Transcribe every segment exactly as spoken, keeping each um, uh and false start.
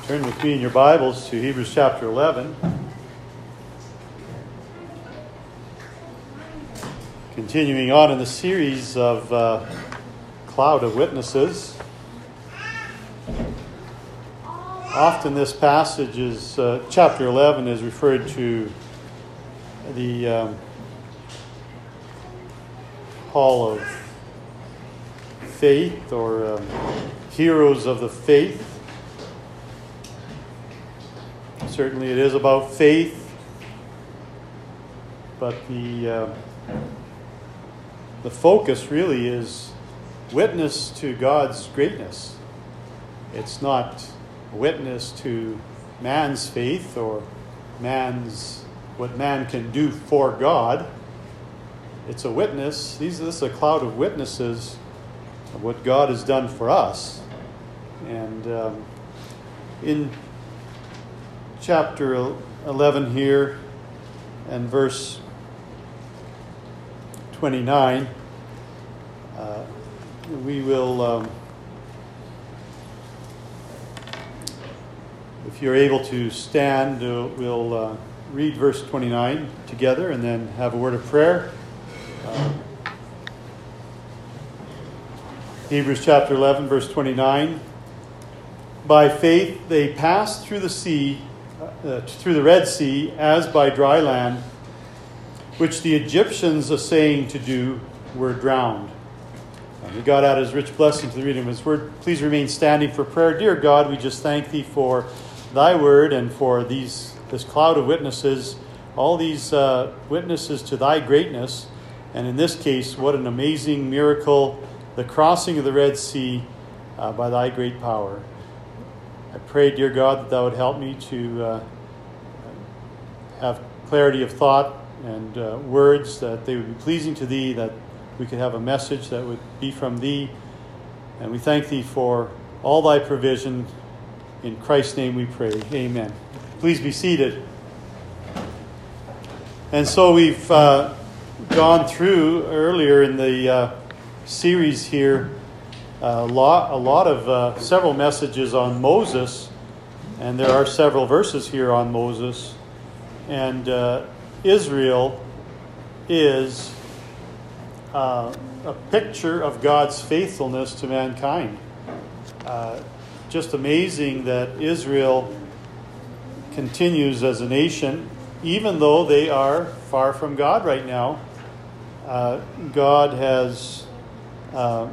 Turn with me in your Bibles to Hebrews chapter eleven. Continuing on in the series of uh, Cloud of Witnesses. Often this passage is, uh, chapter eleven is referred to the um, Hall of Faith, or um, Heroes of the Faith. Certainly it is about faith, but the uh, the focus really is witness to God's greatness. It's not a witness to man's faith or man's what man can do for God. It's a witness. These this is a cloud of witnesses of what God has done for us. And um, in chapter eleven here and verse twenty-nine, uh, we will, um, if you're able to stand, uh, we'll uh, read verse twenty-nine together and then have a word of prayer. Uh, Hebrews chapter eleven, verse twenty-nine. By faith they passed through the sea, Uh, through the Red Sea, as by dry land, which the Egyptians, essaying to do, were drowned. And may God add his rich blessing to the reading of his word. Please remain standing for prayer. Dear God, we just thank thee for thy word and for these this cloud of witnesses, all these uh, witnesses to thy greatness. And in this case, what an amazing miracle, the crossing of the Red Sea uh, by thy great power. I pray, dear God, that thou would help me to uh, have clarity of thought and uh, words, that they would be pleasing to thee, that we could have a message that would be from thee. And we thank thee for all thy provision. In Christ's name we pray. Amen. Please be seated. And so we've uh, gone through earlier in the uh, series here A lot, a lot of uh, several messages on Moses, and there are several verses here on Moses. And uh, Israel is uh, a picture of God's faithfulness to mankind. Uh, just amazing that Israel continues as a nation, even though they are far from God right now. Uh, God has Uh,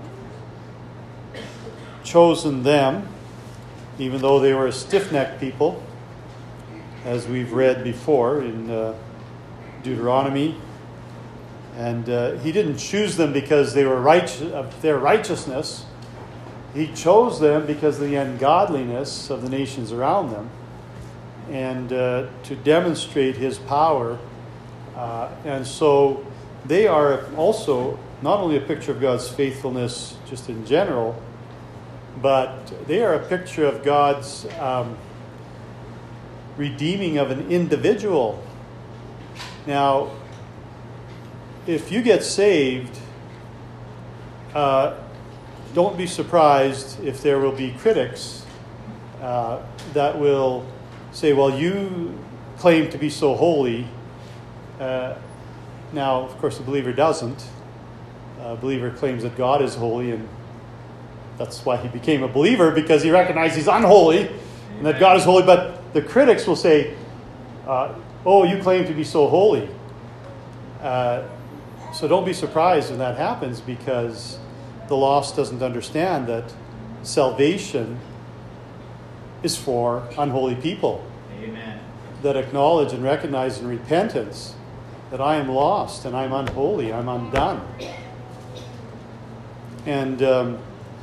chosen them, even though they were a stiff-necked people, as we've read before in uh, Deuteronomy. And uh, he didn't choose them because they were righteous, of their righteousness. He chose them because of the ungodliness of the nations around them, and uh, to demonstrate his power. Uh, and so they are also not only a picture of God's faithfulness just in general, but they are a picture of God's um, redeeming of an individual. Now, if you get saved, uh, don't be surprised if there will be critics uh, that will say, well, you claim to be so holy. Uh, now, of course, the believer doesn't. A believer claims that God is holy, and that's why he became a believer, because he recognized he's unholy and that God is holy. But the critics will say, uh, oh, you claim to be so holy. Uh, so don't be surprised when that happens, because the lost doesn't understand that salvation is for unholy people. Amen. That acknowledge and recognize in repentance that I am lost and I'm unholy, I'm undone. And um,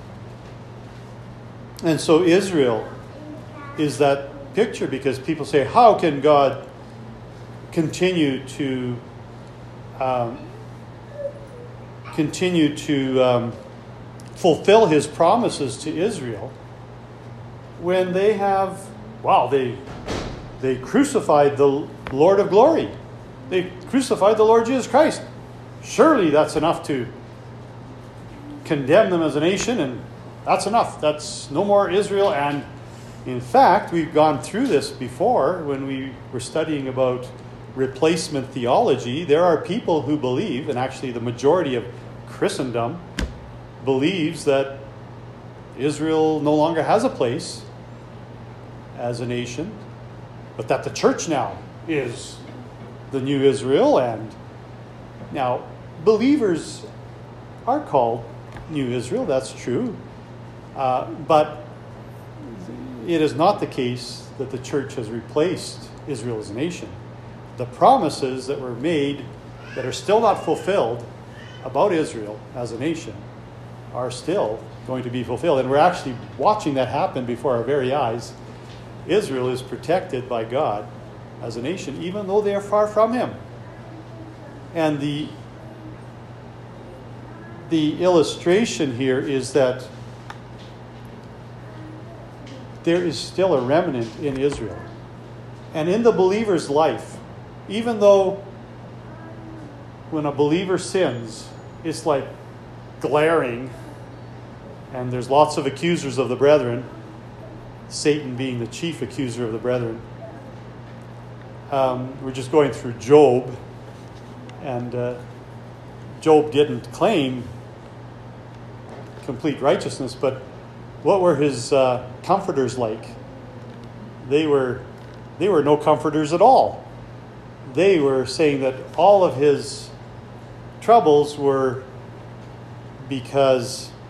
And so Israel is that picture, because people say, how can God continue to um, continue to um, fulfill his promises to Israel when they have, wow, they they crucified the Lord of glory. They crucified the Lord Jesus Christ. Surely that's enough to condemn them as a nation, and that's enough. That's no more Israel, and In fact, we've gone through this before when we were studying about replacement theology. There are people who believe, and actually the majority of Christendom believes, that Israel no longer has a place as a nation, but that the church now is the new Israel. And now believers are called new Israel, that's true, uh, but it is not the case that the church has replaced Israel as a nation. The promises that were made that are still not fulfilled about Israel as a nation are still going to be fulfilled. And we're actually watching that happen before our very eyes. Israel is protected by God as a nation, even though they are far from him. And the, the illustration here is that there is still a remnant in Israel. And in the believer's life, even though when a believer sins, it's like glaring, and there's lots of accusers of the brethren, Satan being the chief accuser of the brethren. Um, we're just going through Job, and uh, Job didn't claim complete righteousness, but what were his uh, comforters like? They were, they were no comforters at all. They were saying that all of his troubles were because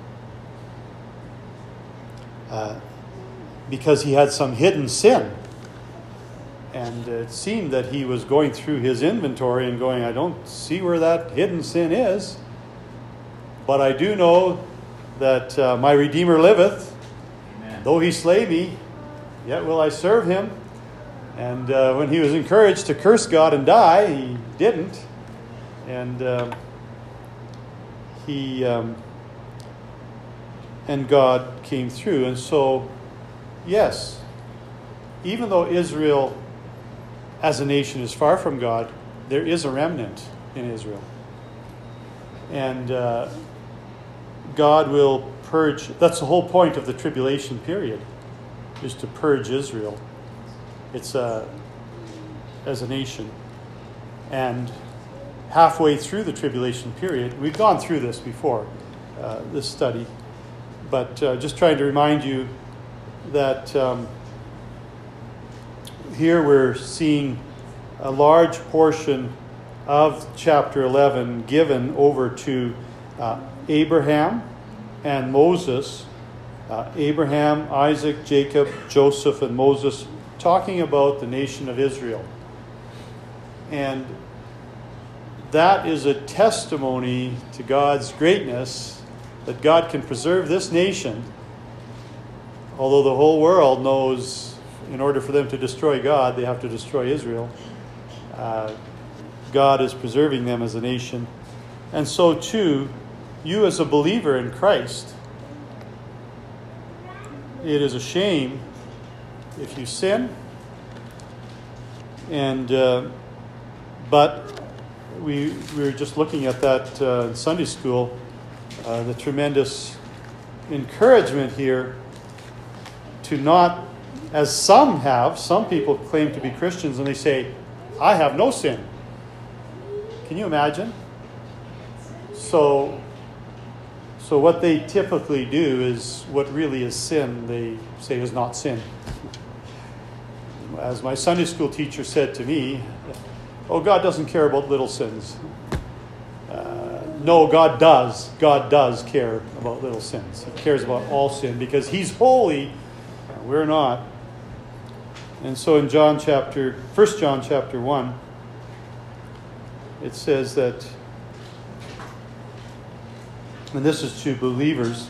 uh, because he had some hidden sin. And it seemed that he was going through his inventory and going, I don't see where that hidden sin is, but I do know that uh, my Redeemer liveth. Amen. Though he slay me, yet will I serve him. And uh, when he was encouraged to curse God and die, he didn't. And um, he um, and God came through. And so, yes, even though Israel as a nation is far from God, there is a remnant in Israel. And uh, God will purge. That's the whole point of the tribulation period, is to purge Israel. It's uh, as a nation. And halfway through the tribulation period, we've gone through this before, uh, this study, but uh, just trying to remind you that um, here we're seeing a large portion of chapter eleven given over to uh, Abraham and Moses. Uh, Abraham, Isaac, Jacob, Joseph, and Moses, talking about the nation of Israel. And that is a testimony to God's greatness, that God can preserve this nation, although the whole world knows in order for them to destroy God, they have to destroy Israel. Uh, God is preserving them as a nation. And so too, you as a believer in Christ, it is a shame if you sin, and uh, but we, we were just looking at that uh, in Sunday school, uh, the tremendous encouragement here to not, as some have, some people claim to be Christians and they say, I have no sin. Can you imagine? So, so what they typically do is what really is sin, they say is not sin. As my Sunday school teacher said to me, oh, God doesn't care about little sins. Uh, no, God does. God does care about little sins. He cares about all sin because he's holy. We're not. And so in John chapter, First John chapter one, it says that, and this is to believers,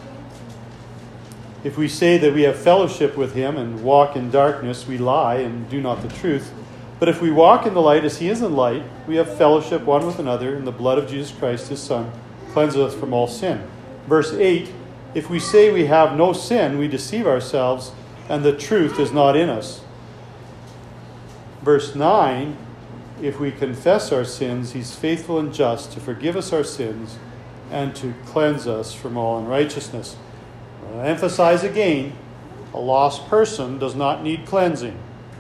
if we say that we have fellowship with him and walk in darkness, we lie and do not the truth. But if we walk in the light as he is in light, we have fellowship one with another, and the blood of Jesus Christ, his Son, cleanses us from all sin. Verse eight, if we say we have no sin, we deceive ourselves, and the truth is not in us. Verse nine, if we confess our sins, he's faithful and just to forgive us our sins and to cleanse us from all unrighteousness. I'll emphasize again, A lost person does not need cleansing.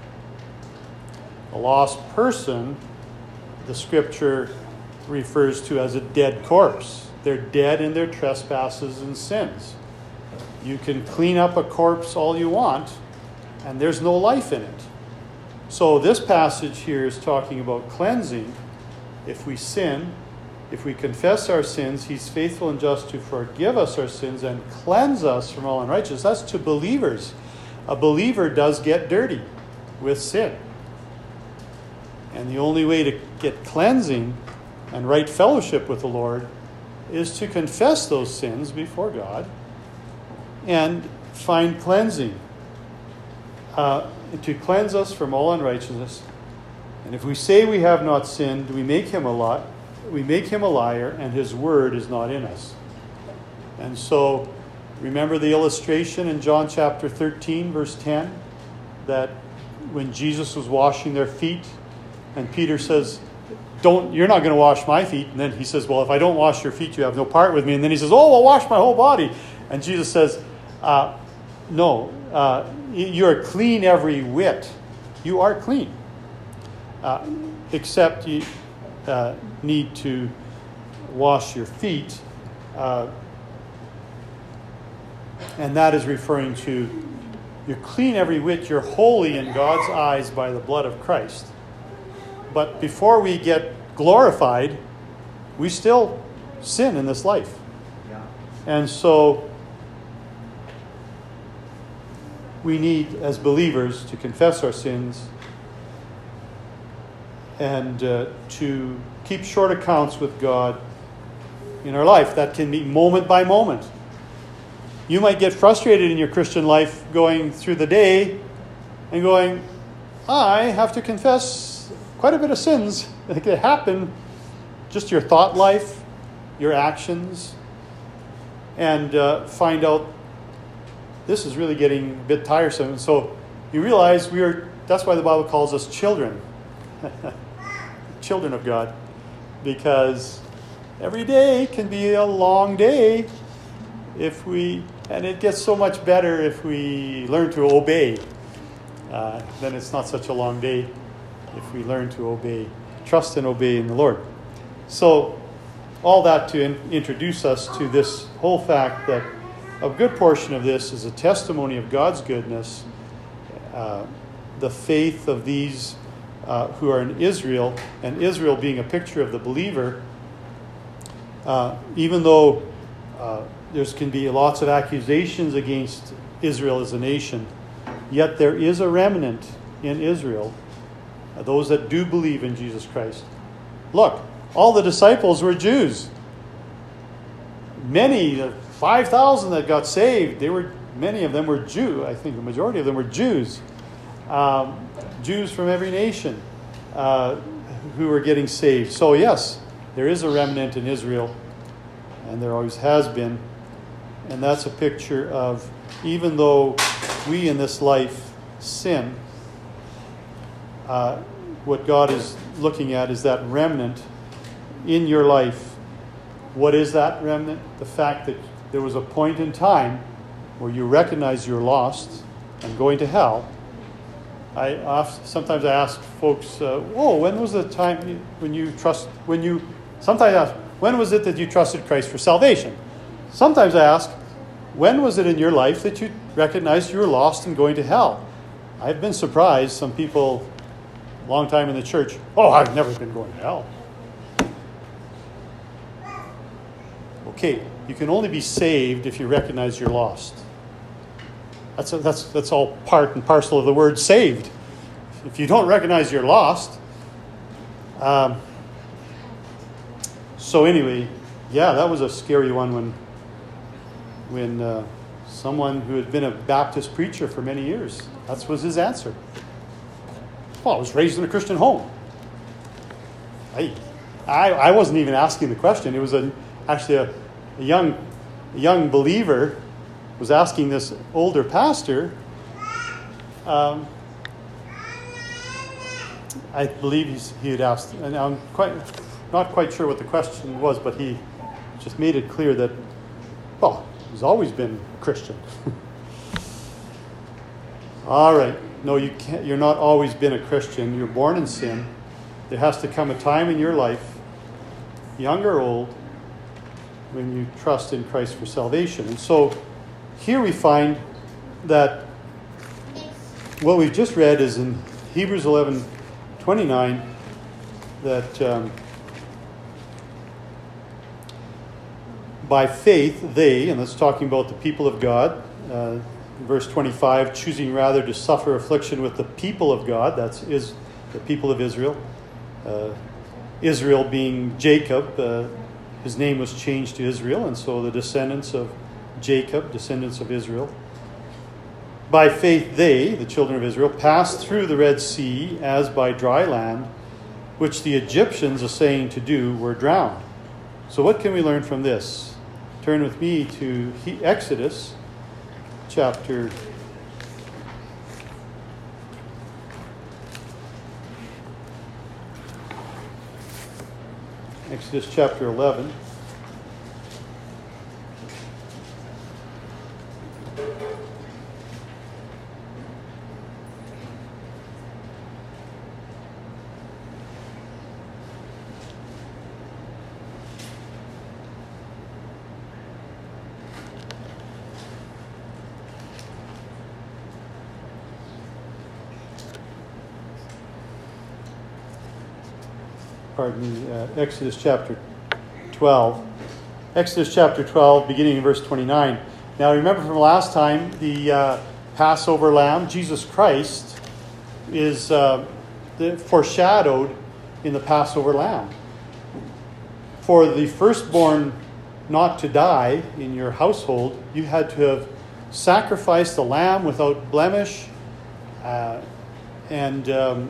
A lost person, the scripture refers to as a dead corpse. They're dead in their trespasses and sins. You can clean up a corpse all you want, and there's no life in it. So this passage here is talking about cleansing. If we sin, if we confess our sins, he's faithful and just to forgive us our sins and cleanse us from all unrighteousness. That's to believers. A believer does get dirty with sin. And the only way to get cleansing and right fellowship with the Lord is to confess those sins before God and find cleansing. Uh, to cleanse us from all unrighteousness. And if we say we have not sinned, we make him a lot. We make him a liar, and his word is not in us. And so, remember the illustration in John chapter thirteen, verse ten, that when Jesus was washing their feet, and Peter says, "Don't, you're not going to wash my feet." And then he says, "Well, if I don't wash your feet, you have no part with me." And then he says, "Oh, I'll wash my whole body." And Jesus says, uh, "No, uh, you are clean every whit. You are clean, uh, except you uh, need to wash your feet." Uh, and that is referring to you're clean every whit. You're holy in God's eyes by the blood of Christ. But before we get glorified, we still sin in this life. Yeah. And so we need, as believers, to confess our sins and uh, to keep short accounts with God in our life. That can be moment by moment. You might get frustrated in your Christian life going through the day and going, I have to confess quite a bit of sins that could happen. Just your thought life, your actions, and uh, find out this is really getting a bit tiresome. And so you realize we are, that's why the Bible calls us children. Children of God. Because every day can be a long day if we, and it gets so much better if we learn to obey. Uh, then it's not such a long day if we learn to obey, trust and obey in the Lord. So all that to in, introduce us to this whole fact that a good portion of this is a testimony of God's goodness, uh, the faith of these uh, who are in Israel, and Israel being a picture of the believer. Uh, even though uh, there can be lots of accusations against Israel as a nation, yet there is a remnant in Israel, uh, those that do believe in Jesus Christ. Look, all the disciples were Jews. Many, uh, five thousand that got saved, they were many of them were Jew. I think the majority of them were Jews. Um, Jews from every nation uh, who were getting saved. So yes, there is a remnant in Israel, and there always has been. And that's a picture of, even though we in this life sin, uh, what God is looking at is that remnant in your life. What is that remnant? The fact that there was a point in time where you recognize you're lost and going to hell. I often, sometimes I ask folks, uh, "Oh, when was the time you, when you trust? When you?" Sometimes I ask, "When was it that you trusted Christ for salvation?" Sometimes I ask, "When was it in your life that you recognized you were lost and going to hell?" I've been surprised. Some people, a long time in the church, "Oh, I've never been going to hell." Okay, you can only be saved if you recognize you're lost. That's a, that's that's all part and parcel of the word saved. If you don't recognize you're lost, um, so anyway, yeah, that was a scary one when when uh, someone who had been a Baptist preacher for many years, that was his answer. Well, I was raised in a Christian home. I I, I wasn't even asking the question. It was a actually a, a young a young believer was asking this older pastor. Um, I believe he's, he had asked, and I'm quite not quite sure what the question was, but he just made it clear that, well, he's always been Christian. All right. No, you can't. You're not always been a Christian. You're born in sin. There has to come a time in your life, young or old, when you trust in Christ for salvation. And so here we find that what we've just read is in Hebrews eleven twenty-nine that um, by faith they, and that's talking about the people of God, uh, verse twenty-five, choosing rather to suffer affliction with the people of God, that's is the people of Israel. Uh, Israel being Jacob, uh, his name was changed to Israel, and so the descendants of Jacob, descendants of Israel. By faith they, the children of Israel, passed through the Red Sea as by dry land, which the Egyptians, essaying to do, were drowned. So what can we learn from this? Turn with me to Exodus chapter Exodus chapter eleven. Pardon me, uh, Exodus chapter twelve. Exodus chapter twelve, beginning in verse twenty-nine. Now remember from last time, the uh, Passover lamb, Jesus Christ, is uh, the, foreshadowed in the Passover lamb. For the firstborn not to die in your household, you had to have sacrificed the lamb without blemish, uh, and um,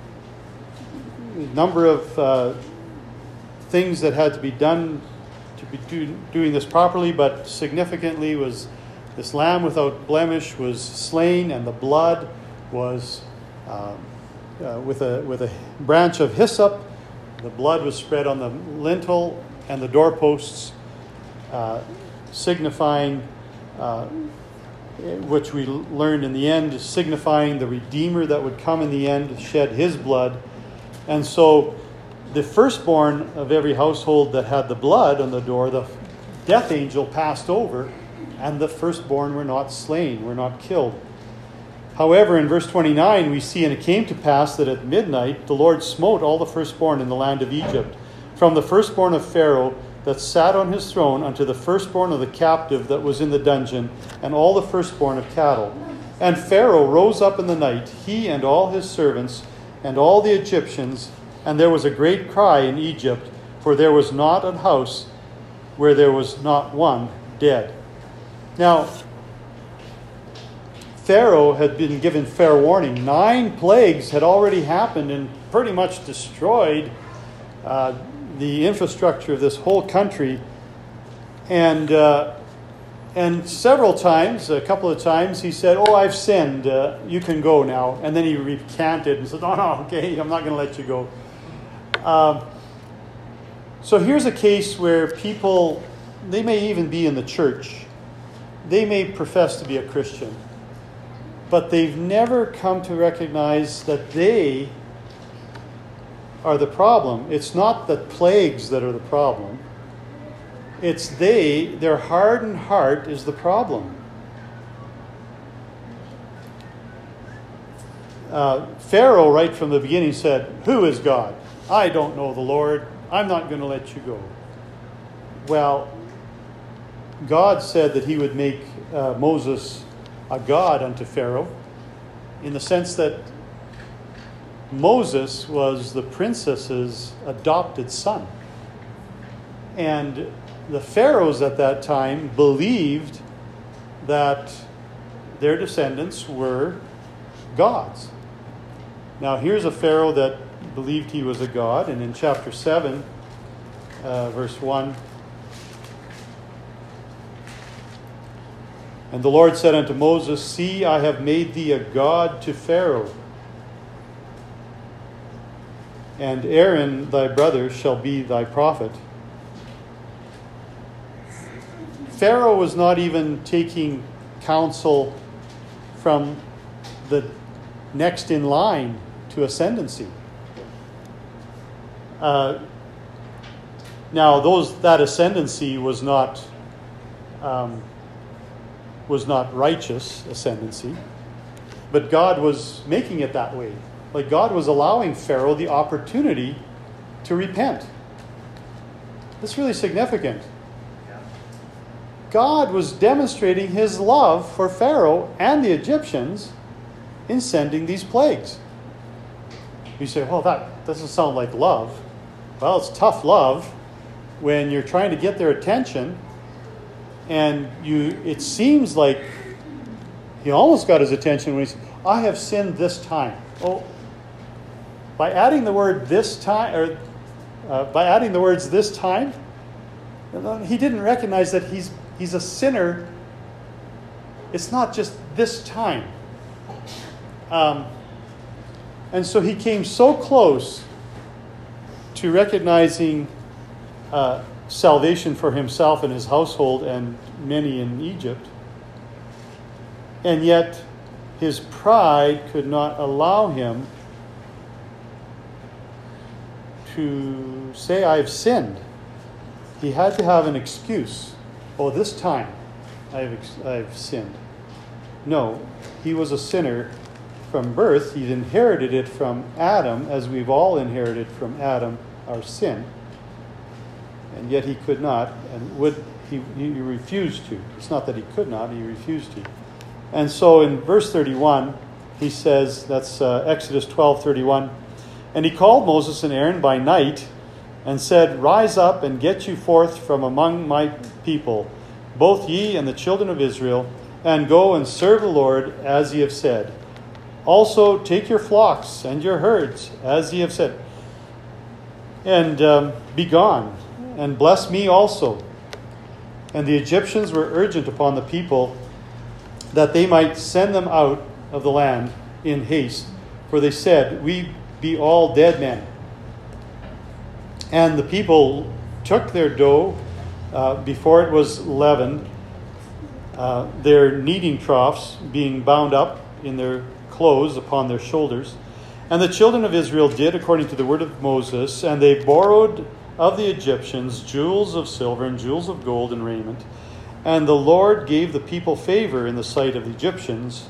number of uh, things that had to be done to be do, doing this properly, but significantly was this lamb without blemish was slain, and the blood was uh, uh, with a with a branch of hyssop. The blood was spread on the lintel and the doorposts, uh, signifying, uh, which we learned in the end, signifying the Redeemer that would come in the end to shed his blood. And so the firstborn of every household that had the blood on the door, the death angel passed over, and the firstborn were not slain, were not killed. However, in verse twenty-nine, we see, and it came to pass that at midnight the Lord smote all the firstborn in the land of Egypt, from the firstborn of Pharaoh that sat on his throne unto the firstborn of the captive that was in the dungeon, and all the firstborn of cattle. And Pharaoh rose up in the night, he and all his servants, and all the Egyptians, and there was a great cry in Egypt, for there was not an house where there was not one dead. Now, Pharaoh had been given fair warning. Nine plagues had already happened and pretty much destroyed uh, the infrastructure of this whole country. And uh, and several times, a couple of times, he said, "Oh, I've sinned. Uh, you can go now." And then he recanted and said, "Oh, no, okay, I'm not going to let you go." Um, so here's a case where people, they may even be in the church. They may profess to be a Christian, but they've never come to recognize that they are the problem. It's not the plagues that are the problem. It's they, their hardened heart is the problem. Uh, Pharaoh, right from the beginning, said, "Who is God? I don't know the Lord. I'm not going to let you go." Well, God said that he would make uh, Moses a god unto Pharaoh, in the sense that Moses was the princess's adopted son. And the pharaohs at that time believed that their descendants were gods. Now here's a pharaoh that believed he was a god, and in chapter seven, uh, verse one, "And the Lord said unto Moses, See, I have made thee a god to Pharaoh, and Aaron thy brother shall be thy prophet." Pharaoh was not even taking counsel from the next in line to ascendancy. Uh, now, those that ascendancy was not um, was not righteous ascendancy, but God was making it that way. Like God was allowing Pharaoh the opportunity to repent. That's really significant. God was demonstrating his love for Pharaoh and the Egyptians in sending these plagues. You say, well, that doesn't sound like love. Well, it's tough love when you're trying to get their attention and you. It seems like he almost got his attention when he said, I have sinned this time. Oh, by adding the word this time, or uh, by adding the words this time, he didn't recognize that he's He's a sinner. It's not just this time. Um, and so he came so close to recognizing uh, salvation for himself and his household and many in Egypt. And yet his pride could not allow him to say, I've sinned. He had to have an excuse. Oh, this time I've, I've sinned. No, he was a sinner from birth. He'd inherited it from Adam, as we've all inherited from Adam our sin. And yet he could not, and would he, he refused to. It's not that he could not, he refused to. And so in verse thirty-one, he says, that's uh, Exodus twelve thirty-one, and he called Moses and Aaron by night and said, Rise up and get you forth from among my people, both ye and the children of Israel, and go and serve the Lord as ye have said. Also take your flocks and your herds as ye have said, and um, be gone, and bless me also. And the Egyptians were urgent upon the people that they might send them out of the land in haste, for they said, We be all dead men. And the people took their dough uh, before it was leavened, uh, their kneading troughs being bound up in their clothes upon their shoulders. And the children of Israel did according to the word of Moses, and they borrowed of the Egyptians jewels of silver and jewels of gold and raiment. And the Lord gave the people favor in the sight of the Egyptians,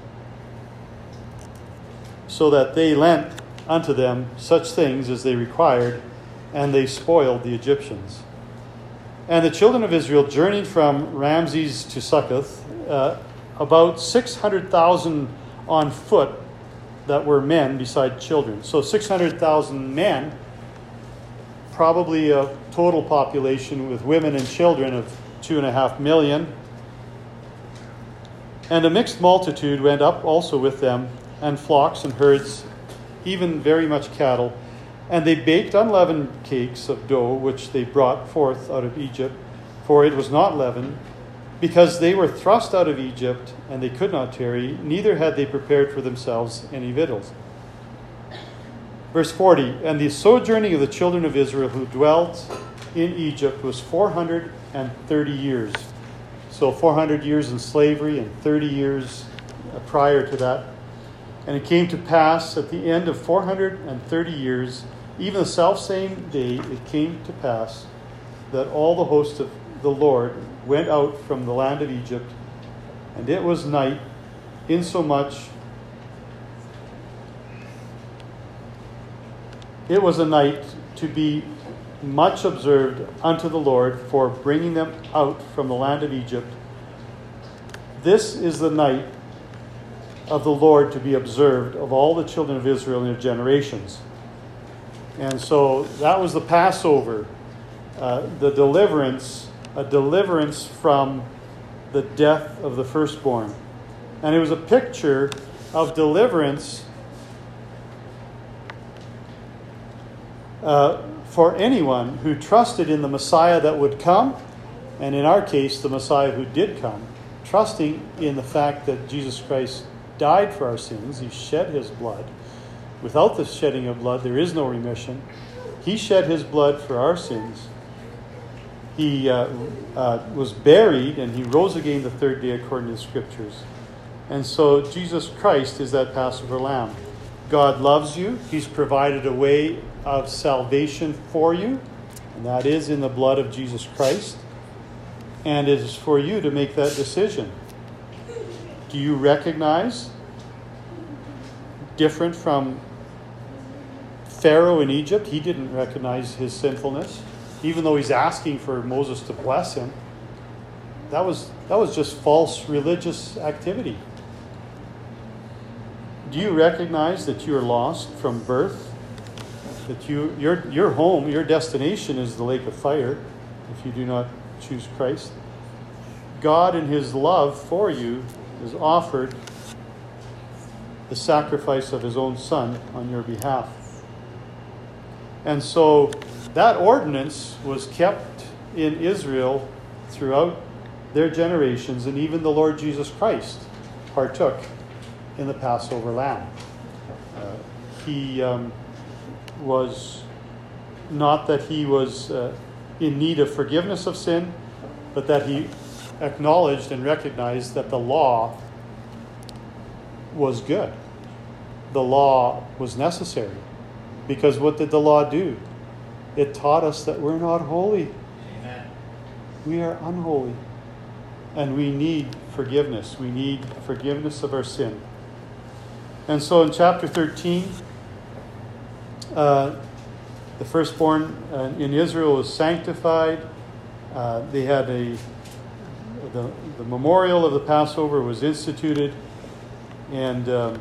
so that they lent unto them such things as they required, and they spoiled the Egyptians. And the children of Israel journeyed from Ramses to Succoth, uh, about six hundred thousand on foot that were men beside children. So six hundred thousand men, probably a total population with women and children of two and a half million. And a mixed multitude went up also with them, and flocks and herds, even very much cattle. And they baked unleavened cakes of dough, which they brought forth out of Egypt, for it was not leavened, because they were thrust out of Egypt, and they could not tarry, neither had they prepared for themselves any victuals. Verse forty, And the sojourning of the children of Israel who dwelt in Egypt was four hundred thirty years. So four hundred years in slavery and thirty years prior to that. And it came to pass at the end of four hundred thirty years, even the selfsame day, it came to pass that all the host of the Lord went out from the land of Egypt, and it was night, insomuch it was a night to be much observed unto the Lord for bringing them out from the land of Egypt. This is the night of the Lord to be observed of all the children of Israel in their generations. And so that was the Passover, uh, the deliverance, a deliverance from the death of the firstborn. And it was a picture of deliverance uh, for anyone who trusted in the Messiah that would come, and in our case, the Messiah who did come, trusting in the fact that Jesus Christ died for our sins. He shed his blood. Without the shedding of blood, there is no remission. He shed his blood for our sins. He uh, uh, was buried, and he rose again the third day according to the Scriptures. And so Jesus Christ is that Passover lamb. God loves you. He's provided a way of salvation for you, and that is in the blood of Jesus Christ. And it is for you to make that decision. Do you recognize, different from Pharaoh in Egypt, he didn't recognize his sinfulness, even though he's asking for Moses to bless him. That was that was just false religious activity. Do you recognize that you are lost from birth? That you your your home, your destination is the lake of fire if you do not choose Christ? God in his love for you has offered the sacrifice of his own son on your behalf. And so that ordinance was kept in Israel throughout their generations, and even the Lord Jesus Christ partook in the Passover lamb. Uh, he um, was not that he was uh, in need of forgiveness of sin, but that he acknowledged and recognized that the law was good. The law was necessary. Because what did the law do? It taught us that we're not holy. Amen. We are unholy. And we need forgiveness. We need forgiveness of our sin. And so in chapter thirteen, uh, the firstborn uh, in Israel was sanctified. Uh, they had a, the, the memorial of the Passover was instituted. And um,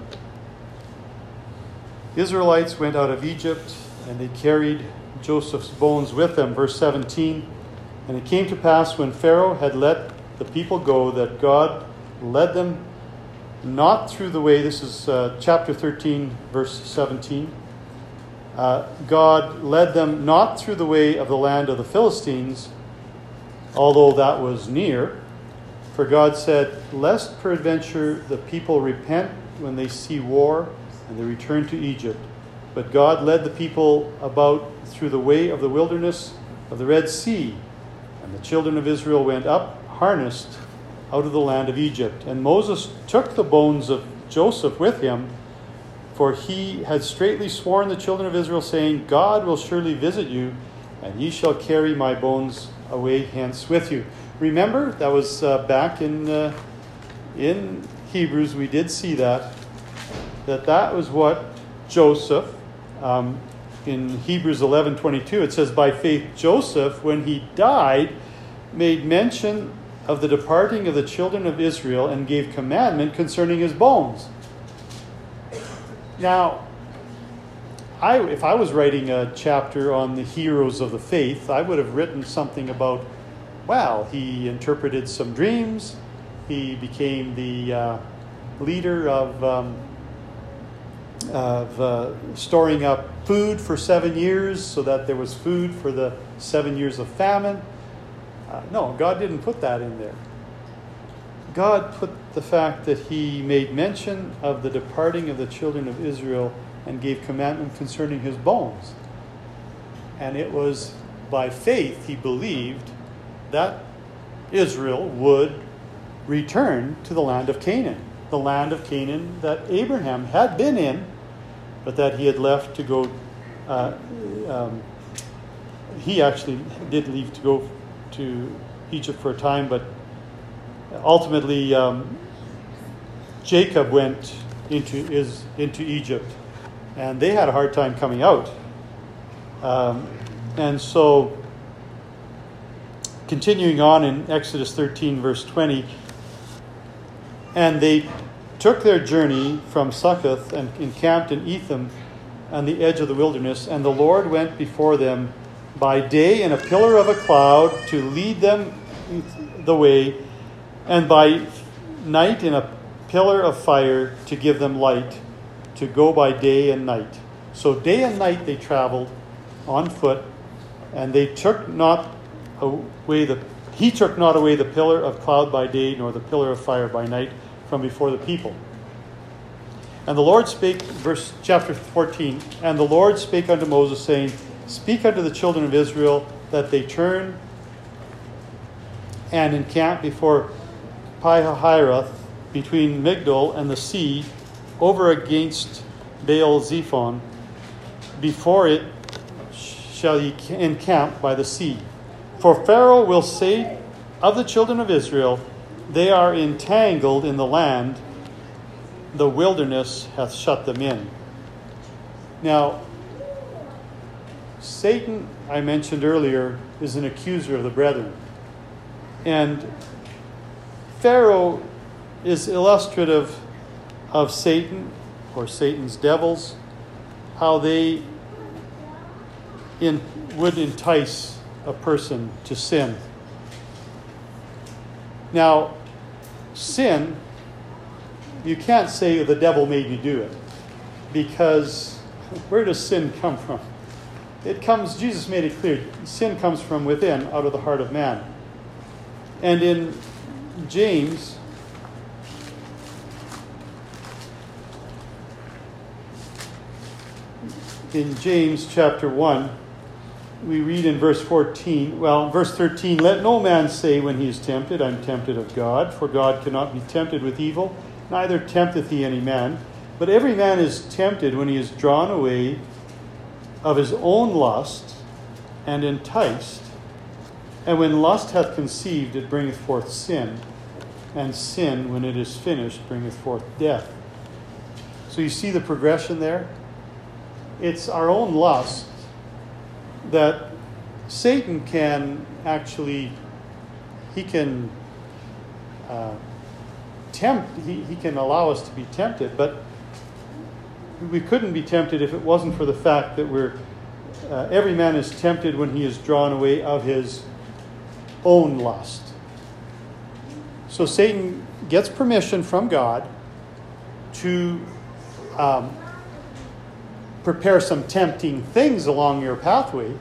Israelites went out of Egypt, and they carried Joseph's bones with them. Verse seventeen, and it came to pass when Pharaoh had let the people go that God led them not through the way, this is uh, chapter thirteen, verse seventeen. Uh, God led them not through the way of the land of the Philistines, although that was near. For God said, lest peradventure the people repent when they see war, and they return to Egypt. But God led the people about through the way of the wilderness of the Red Sea, and the children of Israel went up harnessed out of the land of Egypt. And Moses took the bones of Joseph with him, for he had straitly sworn the children of Israel, saying, God will surely visit you, and ye shall carry my bones away hence with you. Remember, that was uh, back in uh, in Hebrews, we did see that, that that was what Joseph, um, in Hebrews eleven twenty-two, it says, by faith Joseph, when he died, made mention of the departing of the children of Israel and gave commandment concerning his bones. Now, I, if I was writing a chapter on the heroes of the faith, I would have written something about, well, he interpreted some dreams, he became the uh, leader of, um, of uh, storing up food for seven years so that there was food for the seven years of famine. Uh, no, God didn't put that in there. God put the fact that he made mention of the departing of the children of Israel and gave commandment concerning his bones. And it was by faith he believed that Israel would return to the land of Canaan, the land of Canaan that Abraham had been in, but that he had left to go. Uh, um, he actually did leave to go to Egypt for a time, but ultimately um, Jacob went into is into Egypt, and they had a hard time coming out. Um, and so, continuing on in Exodus thirteen, verse twenty, and they took their journey from Succoth and encamped in Etham on the edge of the wilderness, and the Lord went before them by day in a pillar of a cloud to lead them the way, and by night in a pillar of fire to give them light, to go by day and night. So day and night they traveled on foot, and they took not away the he took not away the pillar of cloud by day, nor the pillar of fire by night from before the people. And the Lord spake, verse chapter fourteen, and the Lord spake unto Moses, saying, speak unto the children of Israel that they turn and encamp before Pi-hahiroth between Migdol and the sea, over against Baal Zephon. Before it shall ye encamp by the sea. For Pharaoh will say of the children of Israel, they are entangled in the land, the wilderness hath shut them in. Now, Satan, I mentioned earlier, is an accuser of the brethren. And Pharaoh is illustrative of Satan, or Satan's devils, how they in, would entice a person to sin. Now, sin, you can't say the devil made you do it, because where does sin come from? It comes, Jesus made it clear, sin comes from within, out of the heart of man. And in James, in James chapter one, we read in verse fourteen, well, verse thirteen, let no man say when he is tempted, I'm tempted of God, for God cannot be tempted with evil, neither tempteth he any man. But every man is tempted when he is drawn away of his own lust and enticed. And when lust hath conceived, it bringeth forth sin. And sin, when it is finished, bringeth forth death. So you see the progression there? It's our own lust that Satan can actually, he can uh, tempt, he, he can allow us to be tempted, but we couldn't be tempted if it wasn't for the fact that we're, uh, every man is tempted when he is drawn away of his own lust. So Satan gets permission from God to um, prepare some tempting things along your pathway,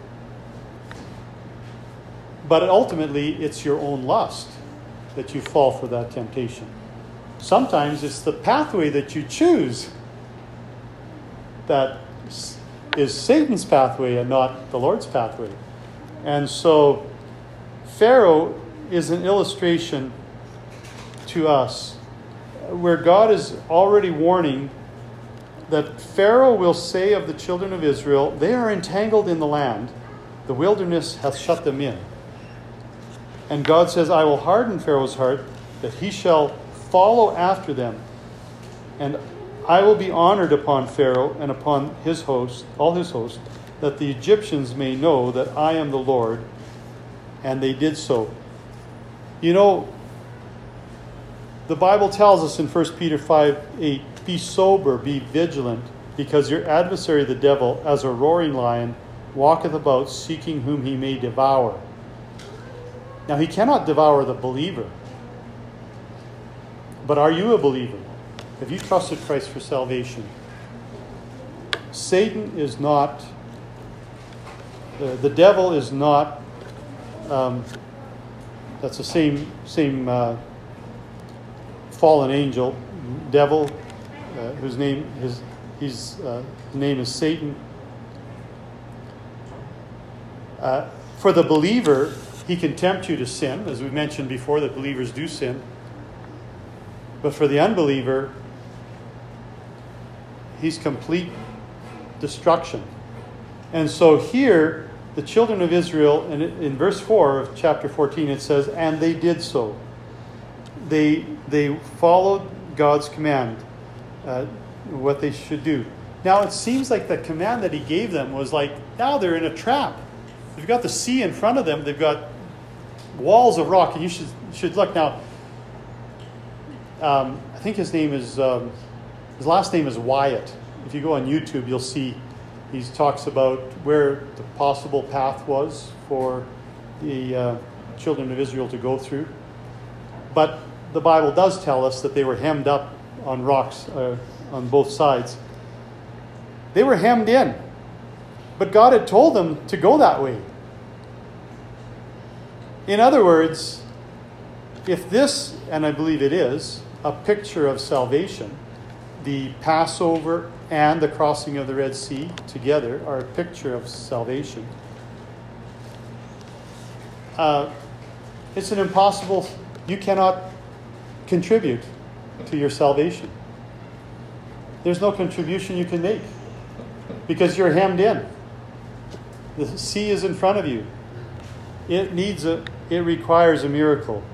but ultimately it's your own lust that you fall for that temptation. Sometimes it's the pathway that you choose that is Satan's pathway and not the Lord's pathway. And so Pharaoh is an illustration to us where God is already warning that Pharaoh will say of the children of Israel, they are entangled in the land, the wilderness hath shut them in. And God says, I will harden Pharaoh's heart, that he shall follow after them. And I will be honored upon Pharaoh and upon his host, all his host, that the Egyptians may know that I am the Lord. And they did so. You know, the Bible tells us in First Peter five eight, be sober, be vigilant, because your adversary the devil, as a roaring lion, walketh about seeking whom he may devour. Now he cannot devour the believer. But are you a believer? Have you trusted Christ for salvation? Satan is not, uh, the devil is not, um, that's the same, same uh, fallen angel, devil, uh, whose name, his, his uh, name is Satan. Uh, for the believer, he can tempt you to sin, as we mentioned before, that believers do sin. But for the unbeliever, he's complete destruction. And so here, the children of Israel, and in verse four of chapter fourteen, it says, and they did so. They, they followed God's command, uh, what they should do. Now, it seems like the command that he gave them was like, now they're in a trap. They've got the sea in front of them. They've got walls of rock. And you should, should look. Now, um, I think his name is, um, his last name is Wyatt. If you go on YouTube, you'll see he talks about where the possible path was for the uh, children of Israel to go through. But the Bible does tell us that they were hemmed up on rocks uh, on both sides. They were hemmed in. But God had told them to go that way. In other words, if this, and I believe it is, a picture of salvation, the Passover and the crossing of the Red Sea together are a picture of salvation. Uh, it's an impossible, you cannot contribute to your salvation. There's no contribution you can make because you're hemmed in. The sea is in front of you. It needs a, it requires a miracle.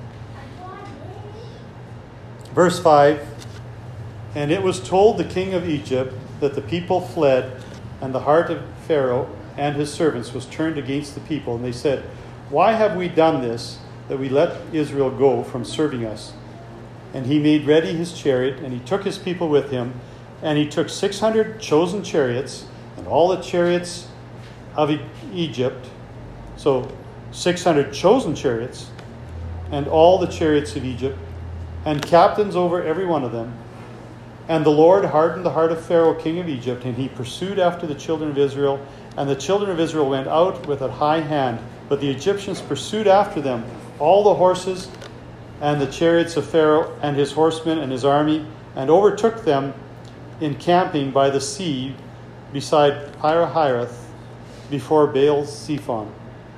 Verse five, and it was told the king of Egypt that the people fled, and the heart of Pharaoh and his servants was turned against the people. And they said, why have we done this, that we let Israel go from serving us? And he made ready his chariot, and he took his people with him, and he took six hundred chosen chariots, and all the chariots of e- Egypt, so six hundred chosen chariots, and all the chariots of Egypt, and captains over every one of them. And the Lord hardened the heart of Pharaoh, king of Egypt, and he pursued after the children of Israel. And the children of Israel went out with a high hand, but the Egyptians pursued after them all the horses and the chariots of Pharaoh and his horsemen and his army, and overtook them encamping by the sea beside Pi-hahiroth before Baal-zephon.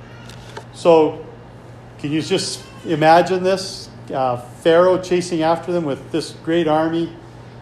So, can you just imagine this? Uh, Pharaoh chasing after them with this great army,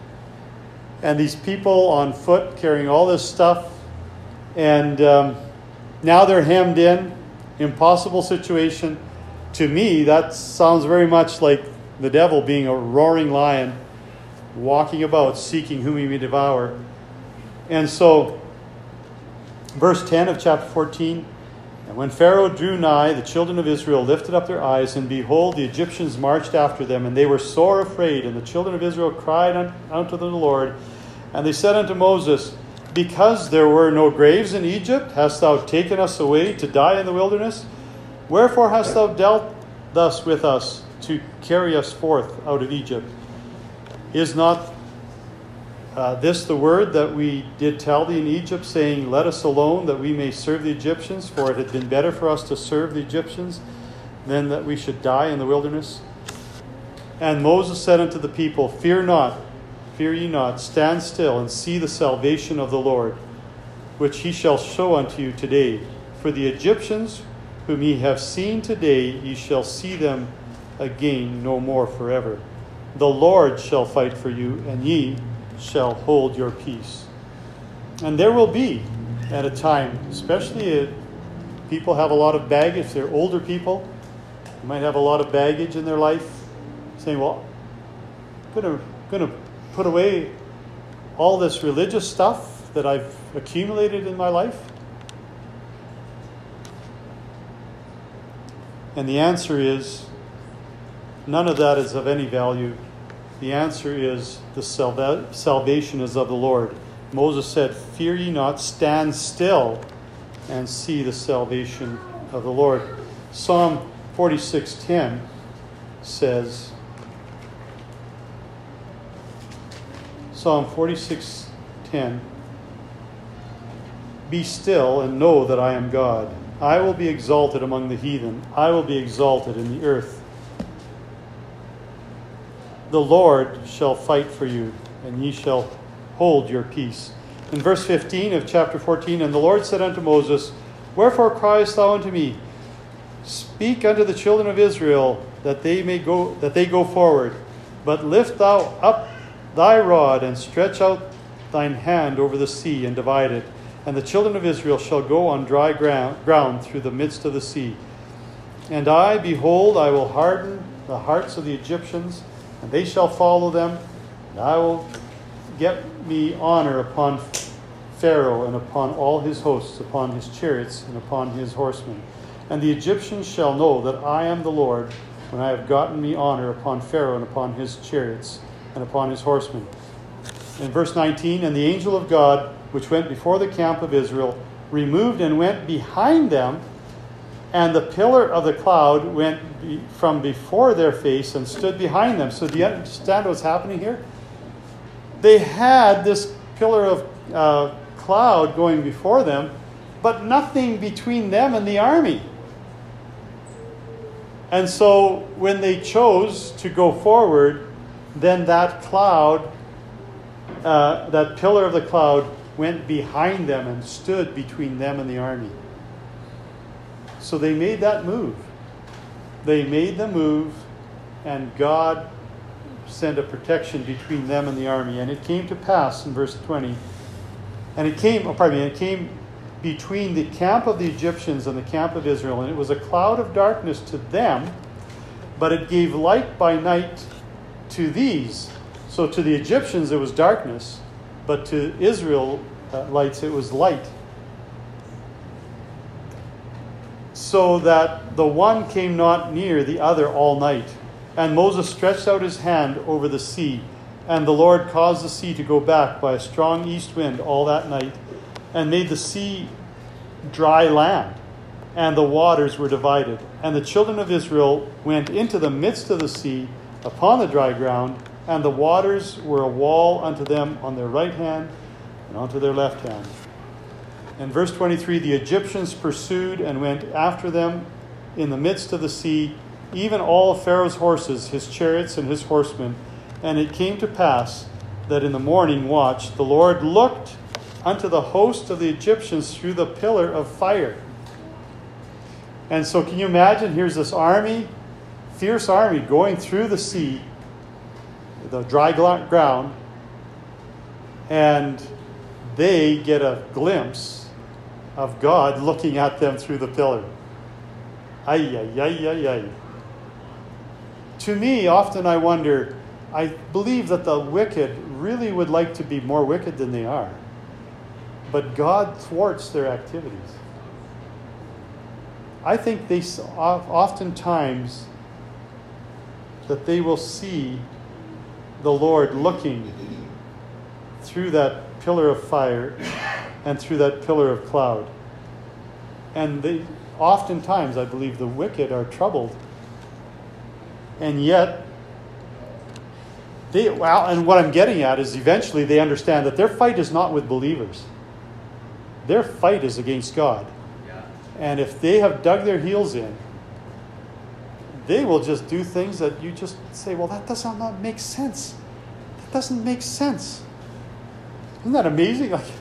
and these people on foot carrying all this stuff, and um, now they're hemmed in, impossible situation. To me, that sounds very much like the devil being a roaring lion, walking about seeking whom he may devour. And so, verse ten of chapter fourteen, and when Pharaoh drew nigh, the children of Israel lifted up their eyes, and behold, the Egyptians marched after them, and they were sore afraid. And the children of Israel cried unto the Lord, and they said unto Moses, because there were no graves in Egypt, hast thou taken us away to die in the wilderness? Wherefore hast thou dealt thus with us to carry us forth out of Egypt? Is not uh, this the word that we did tell thee in Egypt, saying, let us alone, that we may serve the Egyptians? For it had been better for us to serve the Egyptians than that we should die in the wilderness. And Moses said unto the people, fear not, fear ye not, stand still, and see the salvation of the Lord, which he shall show unto you today. For the Egyptians whom ye have seen today, ye shall see them again no more forever. The Lord shall fight for you, and ye shall hold your peace. And there will be, at a time, especially if people have a lot of baggage, if they're older people, they might have a lot of baggage in their life, saying, well, I'm going to, going to put away all this religious stuff that I've accumulated in my life. And the answer is, none of that is of any value. The answer is, the salva- salvation is of the Lord. Moses said, fear ye not, stand still, and see the salvation of the Lord. Psalm forty-six ten says, Psalm forty-six ten, be still and know that I am God. I will be exalted among the heathen. I will be exalted in the earth. The Lord shall fight for you, and ye shall hold your peace. In verse fifteen of chapter fourteen, and the Lord said unto Moses, wherefore criest thou unto me? Speak unto the children of Israel that they may go that they go forward. But lift thou up thy rod, and stretch out thine hand over the sea, and divide it. And the children of Israel shall go on dry ground, ground through the midst of the sea. And I, behold, I will harden the hearts of the Egyptians, and they shall follow them. And I will get me honor upon Pharaoh and upon all his hosts, upon his chariots and upon his horsemen. And the Egyptians shall know that I am the Lord, when I have gotten me honor upon Pharaoh and upon his chariots and upon his horsemen. In verse nineteen, and the angel of God, which went before the camp of Israel, removed and went behind them, and the pillar of the cloud went be, from before their face and stood behind them. So do you understand what's happening here? They had this pillar of uh, cloud going before them, but nothing between them and the army. And so when they chose to go forward, then that cloud, uh, that pillar of the cloud went behind them and stood between them and the army. So they made that move. They made the move, and God send a protection between them and the army. And it came to pass in verse twenty, and it came, oh, pardon me, it came between the camp of the Egyptians and the camp of Israel, and it was a cloud of darkness to them, but it gave light by night to these. So to the Egyptians it was darkness, but to Israelites it was light. So that the one came not near the other all night. And Moses stretched out his hand over the sea, and the Lord caused the sea to go back by a strong east wind all that night, and made the sea dry land, and the waters were divided. And the children of Israel went into the midst of the sea upon the dry ground, and the waters were a wall unto them on their right hand and unto their left hand. In verse twenty-three, the Egyptians pursued and went after them in the midst of the sea, even all Pharaoh's horses, his chariots, and his horsemen. And it came to pass that in the morning watch the Lord looked unto the host of the Egyptians through the pillar of fire. And so can you imagine, here's this army, fierce army, going through the sea, the dry ground, and they get a glimpse of God looking at them through the pillar. Ay, ay, ay, ay, ay. To me, often I wonder, I believe that the wicked really would like to be more wicked than they are. But God thwarts their activities. I think they oftentimes that they will see the Lord looking through that pillar of fire and through that pillar of cloud. And they oftentimes, I believe, the wicked are troubled. And yet, they, well, and what I'm getting at is eventually they understand that their fight is not with believers. Their fight is against God. Yeah. And if they have dug their heels in, they will just do things that you just say, well, that does not make sense. That doesn't make sense. Isn't that amazing? Like,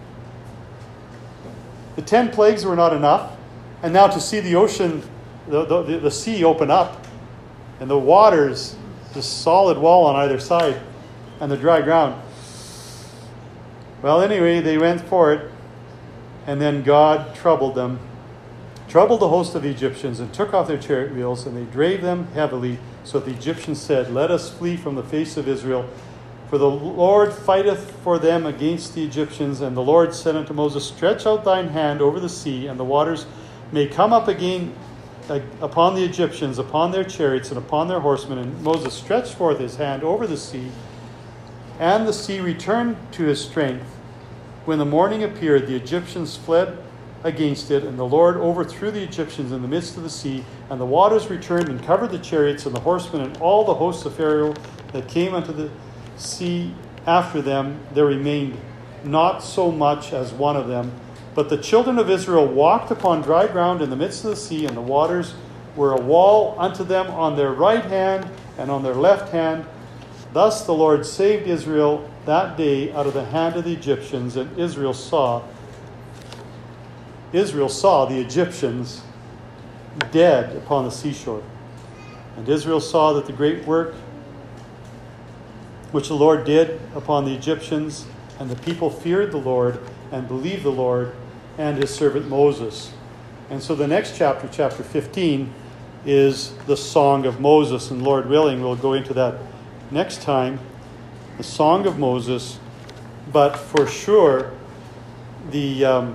the ten plagues were not enough. And now to see the ocean, the, the, the sea open up, and the waters, this solid wall on either side, and the dry ground. Well, anyway, they went for it, and then God troubled them, troubled the host of the Egyptians, and took off their chariot wheels, and they drave them heavily. So the Egyptians said, let us flee from the face of Israel, for the Lord fighteth for them against the Egyptians. And the Lord said unto Moses, stretch out thine hand over the sea, and the waters may come up again upon the Egyptians, upon their chariots, and upon their horsemen. And Moses stretched forth his hand over the sea, and the sea returned to his strength. When the morning appeared, the Egyptians fled against it, and the Lord overthrew the Egyptians in the midst of the sea, and the waters returned and covered the chariots and the horsemen and all the hosts of Pharaoh that came unto the sea after them. There remained not so much as one of them. But the children of Israel walked upon dry ground in the midst of the sea, and the waters were a wall unto them on their right hand and on their left hand. Thus the Lord saved Israel that day out of the hand of the Egyptians, and Israel saw Israel saw the Egyptians dead upon the seashore. And Israel saw that the great work which the Lord did upon the Egyptians, and the people feared the Lord and believed the Lord and his servant Moses. And so the next chapter, chapter fifteen, is the Song of Moses. And Lord willing, we'll go into that next time, the Song of Moses. But for sure, the um,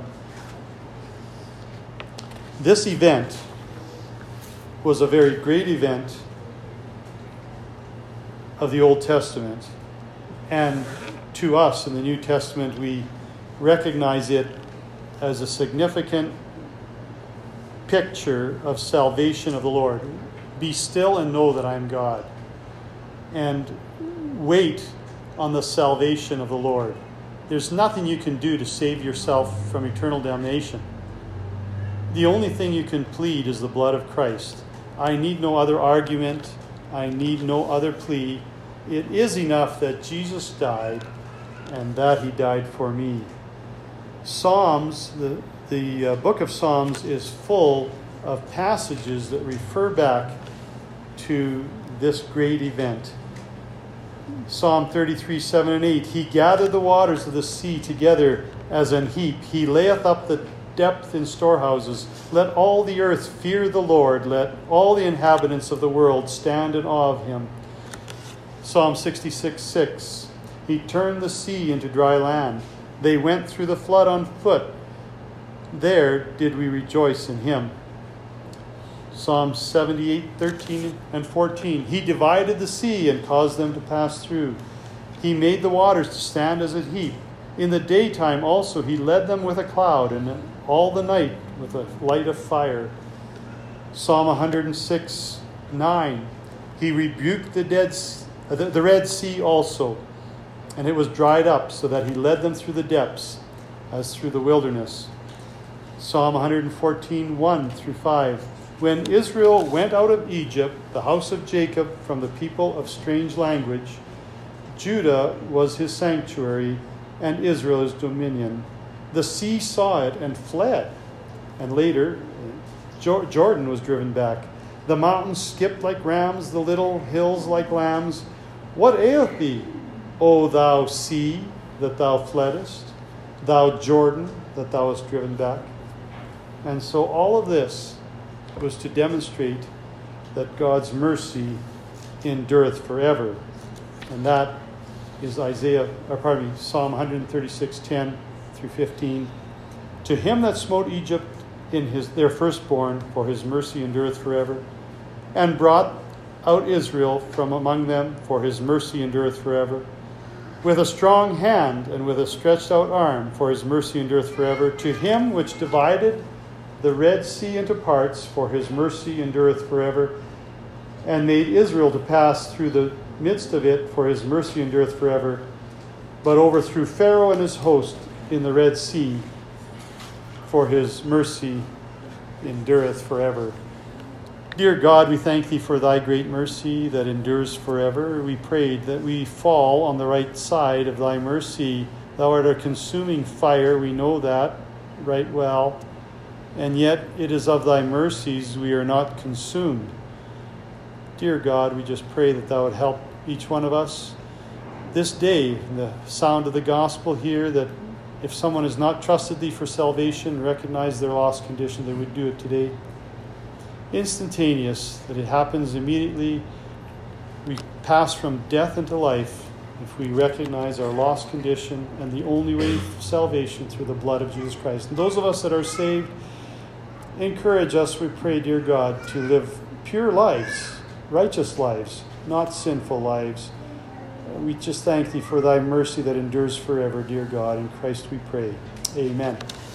this event was a very great event of the Old Testament. And to us in the New Testament, we recognize it as a significant picture of salvation of the Lord. Be still and know that I am God. And wait on the salvation of the Lord. There's nothing you can do to save yourself from eternal damnation. The only thing you can plead is the blood of Christ. I need no other argument. I need no other plea. It is enough that Jesus died and that he died for me. Psalms, the, the uh, book of Psalms is full of passages that refer back to this great event. Psalm thirty-three, seven and eight. He gathered the waters of the sea together as an heap. He layeth up the depth in storehouses. Let all the earth fear the Lord. Let all the inhabitants of the world stand in awe of him. Psalm sixty-six, six. He turned the sea into dry land. They went through the flood on foot. There did we rejoice in him. Psalm seventy-eight, thirteen and fourteen. He divided the sea and caused them to pass through. He made the waters to stand as a heap. In the daytime also he led them with a cloud, and all the night with a light of fire. Psalm one hundred six, nine. He rebuked the, dead, uh, the, the Red Sea also, and it was dried up, so that he led them through the depths, as through the wilderness. Psalm one hundred fourteen, one through five. When Israel went out of Egypt, the house of Jacob from the people of strange language, Judah was his sanctuary, and Israel his dominion. The sea saw it and fled, and later Jordan was driven back. The mountains skipped like rams, the little hills like lambs. What aileth thee, O thou sea, that thou fleddest, thou Jordan, that thou wast driven back? And so all of this was to demonstrate that God's mercy endureth forever. And that is Isaiah, or pardon me, Psalm one thirty-six, ten through fifteen. To him that smote Egypt in his their firstborn, for his mercy endureth forever, and brought out Israel from among them, for his mercy endureth forever, with a strong hand and with a stretched out arm, for his mercy endureth forever. To him which divided the Red Sea into parts, for his mercy endureth forever, and made Israel to pass through the midst of it, for his mercy endureth forever, but overthrew Pharaoh and his host in the Red Sea, for his mercy endureth forever. Dear God, we thank thee for thy great mercy that endures forever. We prayed that we fall on the right side of thy mercy. Thou art a consuming fire, we know that right well. And yet it is of thy mercies we are not consumed. Dear God, we just pray that thou would help each one of us this day, in the sound of the gospel here, that if someone has not trusted thee for salvation, recognize their lost condition, they would do it today. Instantaneous, that it happens immediately. We pass from death into life if we recognize our lost condition and the only way for salvation through the blood of Jesus Christ. And those of us that are saved, encourage us, we pray, dear God, to live pure lives, righteous lives, not sinful lives. We just thank thee for thy mercy that endures forever, dear God. In Christ we pray. Amen.